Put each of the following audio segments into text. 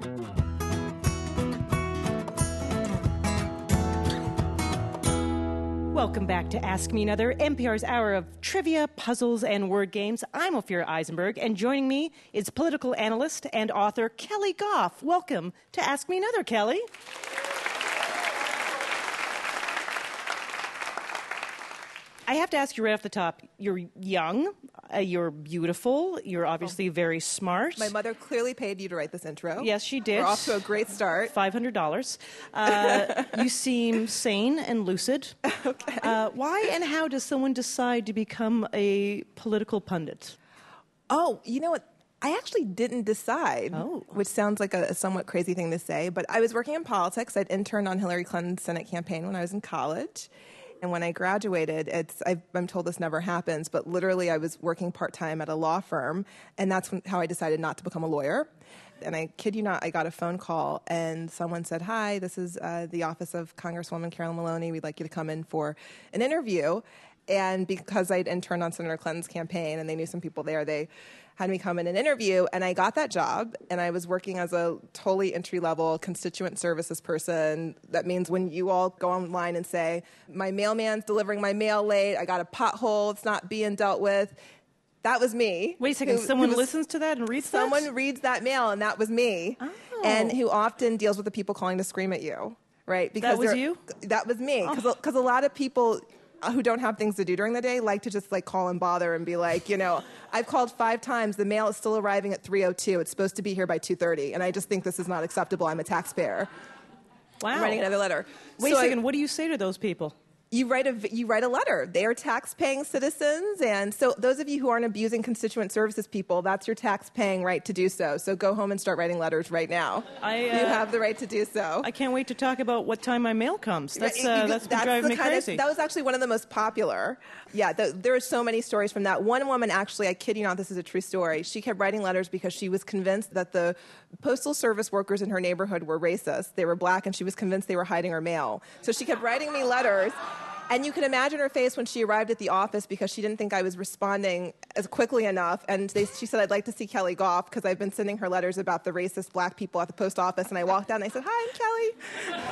Welcome back to Ask Me Another, NPR's hour of trivia, puzzles, and word games. I'm Ophira Eisenberg, and joining me is political analyst and author Kelly Goff. Welcome to Ask Me Another, Kelly. I have to ask you right off the top, you're young, you're beautiful, you're obviously very smart. My mother clearly paid you to write this intro. Yes, she did. We're off to a great start. $500. You seem sane and lucid. Okay. Why and how does someone decide to become a political pundit? Oh, you know what? I actually didn't decide, which sounds like a somewhat crazy thing to say, but I was working in politics. I'd interned on Hillary Clinton's Senate campaign when I was in college. And when I graduated, I'm told this never happens, but literally I was working part-time at a law firm, and that's how I decided not to become a lawyer. And I kid you not, I got a phone call, and someone said, "Hi, this is the office of Congresswoman Carolyn Maloney. We'd like you to come in for an interview." And because I'd interned on Senator Clinton's campaign and they knew some people there, they had me come in and interview, and I got that job, and I was working as a totally entry-level constituent services person. That means when you all go online and say, "My mailman's delivering my mail late, I got a pothole, it's not being dealt with," that was me. Wait a second, someone listens to that and reads that? Someone reads that mail, and that was me. Oh. And who often deals with the people calling to scream at you, right? Because that was you? That was me, because a lot of people who don't have things to do during the day like to just like call and bother and be like, I've called 5 times, the mail is still arriving at 3:02, it's supposed to be here by 2:30, and I just think this is not acceptable. I'm a taxpayer. Wow. I'm writing another letter. Wait a second, what do you say to those people? You write a letter. They are tax-paying citizens, and so those of you who aren't abusing constituent services people, that's your tax-paying right to do so. So go home and start writing letters right now. You have the right to do so. I can't wait to talk about what time my mail comes. That's what's driving me crazy. That was actually one of the most popular. Yeah, there are so many stories from that. One woman, actually, I kid you not, this is a true story. She kept writing letters because she was convinced that the postal service workers in her neighborhood were racist. They were black, and she was convinced they were hiding her mail. So she kept writing me letters. And you can imagine her face when she arrived at the office because she didn't think I was responding as quickly enough. And she said, "I'd like to see Kelly Goff," because I've been sending her letters about the racist black people at the post office. And I walked down and I said, "Hi, I'm Kelly.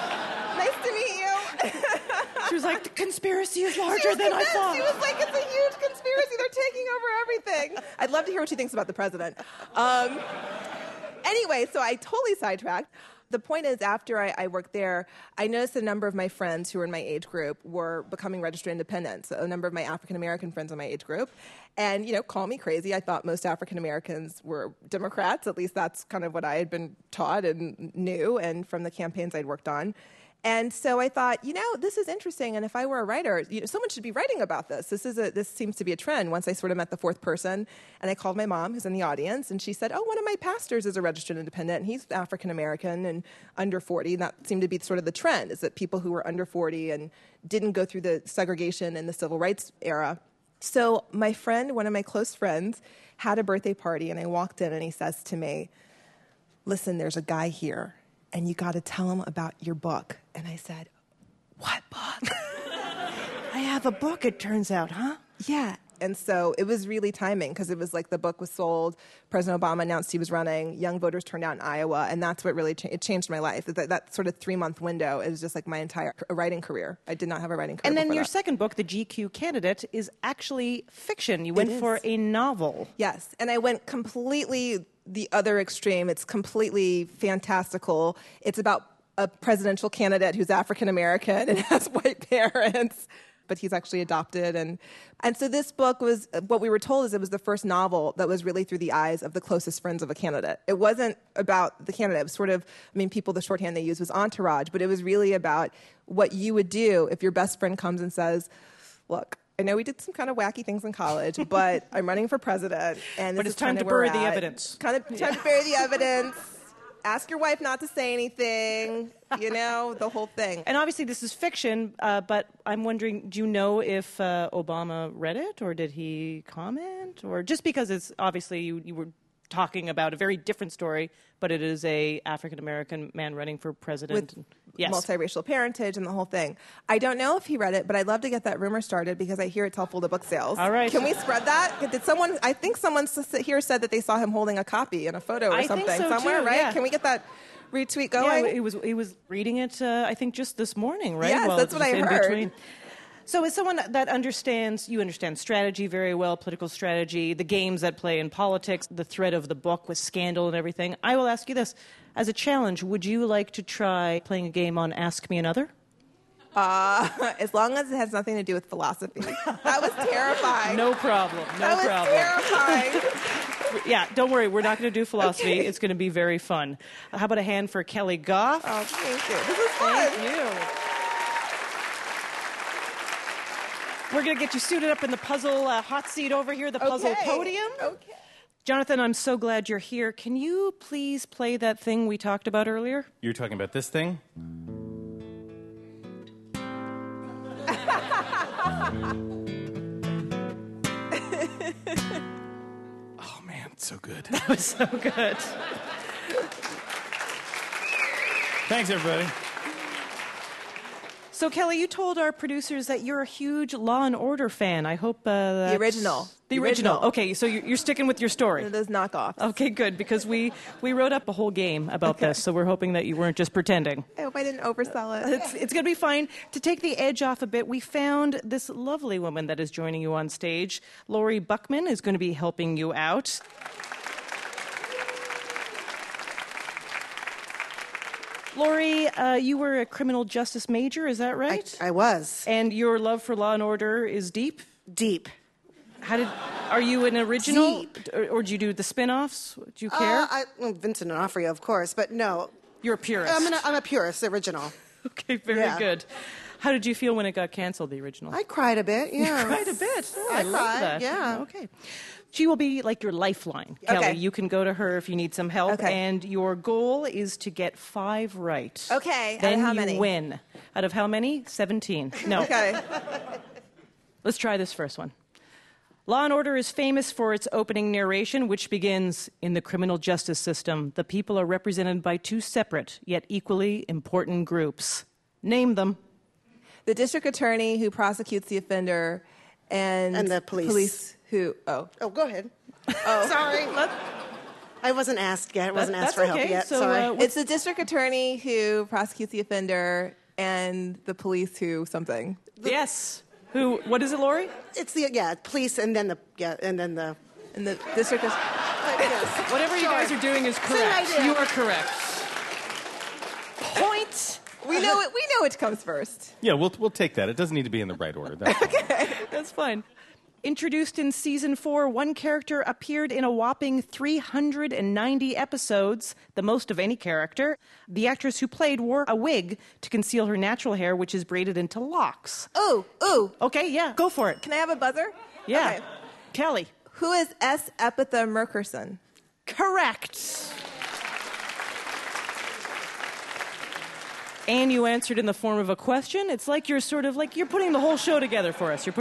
Nice to meet you." She was like, "The conspiracy is larger than I thought." She was like, "It's a huge conspiracy. They're taking over everything." I'd love to hear what she thinks about the president. Anyway, so I totally sidetracked. The point is, after I worked there, I noticed a number of my friends who were in my age group were becoming registered independents, a number of my African-American friends in my age group. And, call me crazy, I thought most African-Americans were Democrats. At least that's kind of what I had been taught and knew, and from the campaigns I'd worked on. And so I thought, this is interesting, and if I were a writer, someone should be writing about this. This seems to be a trend. Once I sort of met the fourth person, and I called my mom, who's in the audience, and she said, "Oh, one of my pastors is a registered independent, and he's African-American and under 40. And that seemed to be sort of the trend, is that people who were under 40 and didn't go through the segregation in the civil rights era. So my friend, one of my close friends, had a birthday party, and I walked in, and he says to me, "Listen, there's a guy here, and you got to tell him about your book." And I said, "What book?" I have a book, it turns out, huh? Yeah. And so it was really timing, because it was like the book was sold, President Obama announced he was running, young voters turned out in Iowa, and that's what really it changed my life. That sort of 3-month window is just like my entire writing career. I did not have a writing career. And then your that. second book, The GQ Candidate, is actually fiction. You went for a novel. Yes, and I went completely the other extreme. It's completely fantastical. It's about a presidential candidate who's African-American and has white parents, but he's actually adopted. And so this book was, what we were told is it was the first novel that was really through the eyes of the closest friends of a candidate. It wasn't about the candidate. It was sort of, people, the shorthand they used was entourage, but it was really about what you would do if your best friend comes and says, "Look, I know we did some kind of wacky things in college, but I'm running for president, and but it's time to bury the evidence. Time to bury the evidence. Ask your wife not to say anything, the whole thing." And obviously this is fiction, but I'm wondering, do you know if Obama read it, or did he comment? Or just because it's obviously you were talking about a very different story, but it is a African-American man running for president. With Yes. multiracial parentage and the whole thing. I don't know if he read it, but I'd love to get that rumor started because I hear it's helpful to book sales. All right. Can we spread that? I think someone here said that they saw him holding a copy in a photo or I something think so somewhere, too, right? yeah. Can we get that retweet going? Yeah, he was reading it, I think, just this morning, right? Yes, that's what I in heard. between. So as someone that you understand strategy very well, political strategy, the games that play in politics, the thread of the book with scandal and everything, I will ask you this. As a challenge, would you like to try playing a game on Ask Me Another? As long as it has nothing to do with philosophy. That was terrifying. No problem. That was terrifying. Yeah, don't worry. We're not going to do philosophy. Okay. It's going to be very fun. How about a hand for Kelly Goff? Oh, thank you. This is fun. Thank you. We're going to get you suited up in the puzzle hot seat over here, the puzzle podium. Okay. Jonathan, I'm so glad you're here. Can you please play that thing we talked about earlier? You're talking about this thing? Oh, man, it's so good. That was so good. Thanks, everybody. So, Kelly, you told our producers that you're a huge Law and Order fan. I hope The original. The original. Okay, so you're sticking with your story. Those knockoffs. Okay, good, because we wrote up a whole game about this, so we're hoping that you weren't just pretending. I hope I didn't oversell it. It's going to be fine. To take the edge off a bit, we found this lovely woman that is joining you on stage. Lori Buckman is going to be helping you out. Lori, you were a criminal justice major, is that right? I was. And your love for Law and Order is deep? Deep. Are you an original? Deep. Or do you do the spin-offs? Do you care? Vincent D'Onofrio, of course, but no. You're a purist. I'm a purist, the original. Okay, very Yeah. good. How did you feel when it got canceled, the original? I cried a bit, yeah. Quite a bit. Oh, I love cried, that. yeah. Okay. She will be like your lifeline, Okay. Kelly. You can go to her if you need some help. Okay. And your goal is to get 5 right. Okay, out Then of how you many? win. Out of how many? 17. No. Okay. Let's try this first one. Law and Order is famous for its opening narration, which begins, "In the criminal justice system, the people are represented by 2 separate, yet equally important groups." Name them. The district attorney who prosecutes the offender and the police. Police who, Oh, go ahead. Oh. Sorry. I wasn't asked yet. I wasn't asked for That's help okay. yet. So, Sorry. It's the district attorney who prosecutes the offender and the police who something. Yes. Who? What is it, Lori? It's the police and then the And the district is... yes. Whatever you guys are doing is correct. idea. You are correct. Point. We know which comes first. Yeah, we'll take that. It doesn't need to be in the right order. That's fine. That's fine. Introduced in season 4, one character appeared in a whopping 390 episodes, the most of any character. The actress who played wore a wig to conceal her natural hair, which is braided into locks. Ooh. Okay, yeah, go for it. Can I have a buzzer? Yeah. Okay. Kelly. Who is S. Epitha Merkerson? Correct. And you answered in the form of a question. It's like you're you're putting the whole show together for us.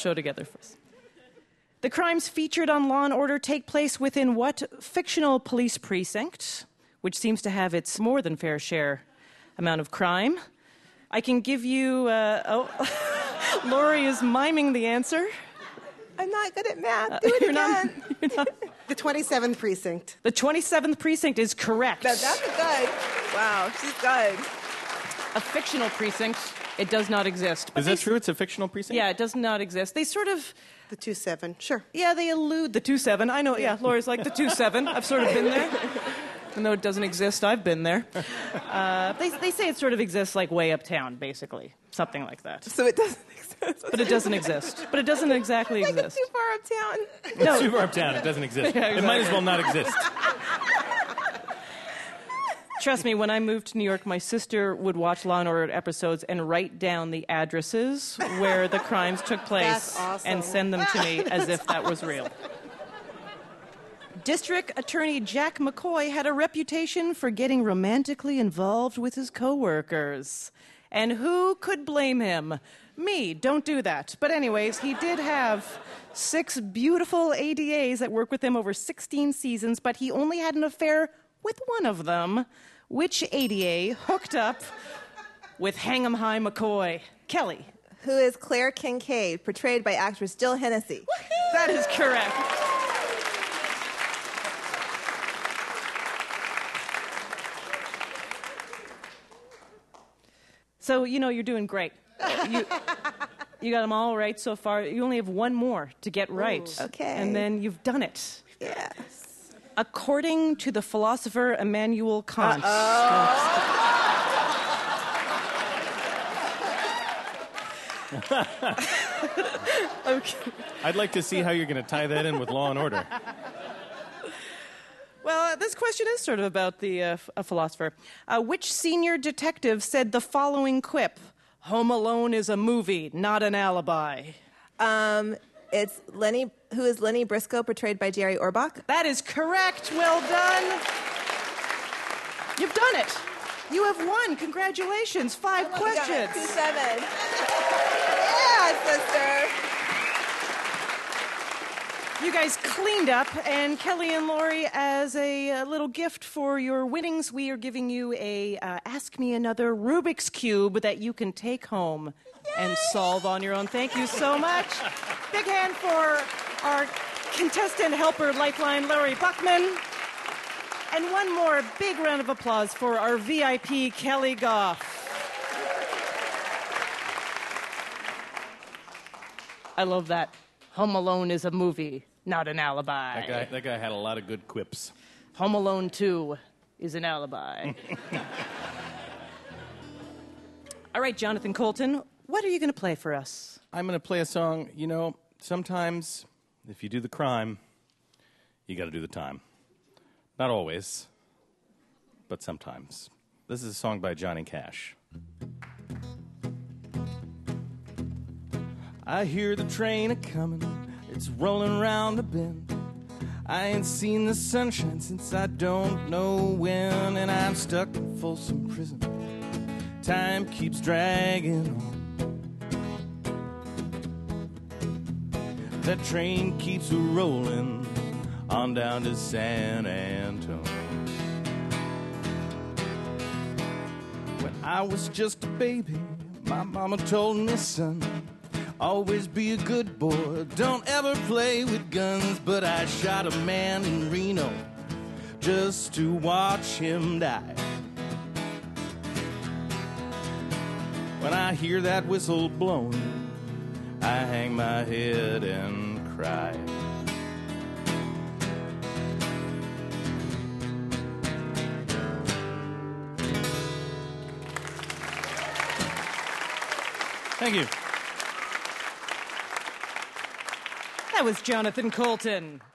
The crimes featured on Law & Order take place within what fictional police precinct, which seems to have its more than fair share amount of crime? I can give you... Lori is miming the answer. I'm not good at math. Do it You're again. not. The 27th precinct. The 27th precinct is correct. That's good. Wow, she's good. A fictional precinct. It does not exist. Is that true? It's a fictional precinct? Yeah, it does not exist. They sort of... The 27. Sure. Yeah, they allude the 2-7. I know. Yeah, Laura's like the 2-7. I've sort of been there. Even though it doesn't exist, I've been there. They say it sort of exists like way uptown, basically. Something like that. So it doesn't exist. But it doesn't exist. But it doesn't exactly Like exist. it's too far uptown. It's super uptown. It doesn't exist. Yeah, It might as well not exist. Trust me, when I moved to New York, my sister would watch Law & Order episodes and write down the addresses where the crimes took place That's awesome. and send them to me as if that was real. District Attorney Jack McCoy had a reputation for getting romantically involved with his coworkers. And who could blame him? Me, don't do that. But anyways, he did have 6 beautiful ADAs that worked with him over 16 seasons, but he only had an affair with one of them. Which ADA hooked up with Hang'em High McCoy? Kelly. Who is Claire Kincaid, portrayed by actress Jill Hennessy. That is correct. So, you're doing great. You got them all right so far. You only have one more to get right. Ooh, okay. And then you've done it. Yes. According to the philosopher Immanuel Kant. Okay. I'd like to see how you're going to tie that in with Law and Order. Well, this question is sort of about a philosopher. Which senior detective said the following quip? Home Alone is a movie, not an alibi. It's Lenny, who is Lenny Briscoe, portrayed by Jerry Orbach. That is correct. Well done. You've done it. You have won. Congratulations. 5 questions. 2-7. Yeah, sister. You guys cleaned up, and Kelly and Lori, as a little gift for your winnings, we are giving you a Ask Me Another Rubik's Cube that you can take home and solve on your own. Thank you so much. Big hand for our contestant helper Lifeline, Lori Buckman. And one more big round of applause for our VIP, Kelly Goff. I love that. Home Alone is a movie, not an alibi. That guy had a lot of good quips. Home Alone 2 is an alibi. All right, Jonathan Colton, what are you going to play for us? I'm going to play a song. Sometimes if you do the crime, you got to do the time. Not always, but sometimes. This is a song by Johnny Cash. I hear the train a-comin', it's rolling round the bend. I ain't seen the sunshine since I don't know when, and I'm stuck in Folsom Prison. Time keeps dragging on. That train keeps rolling on down to San Antonio. When I was just a baby, my mama told me, son, always be a good boy, don't ever play with guns. But I shot a man in Reno just to watch him die. When I hear that whistle blowing, I hang my head and cry. Thank you. That was Jonathan Colton.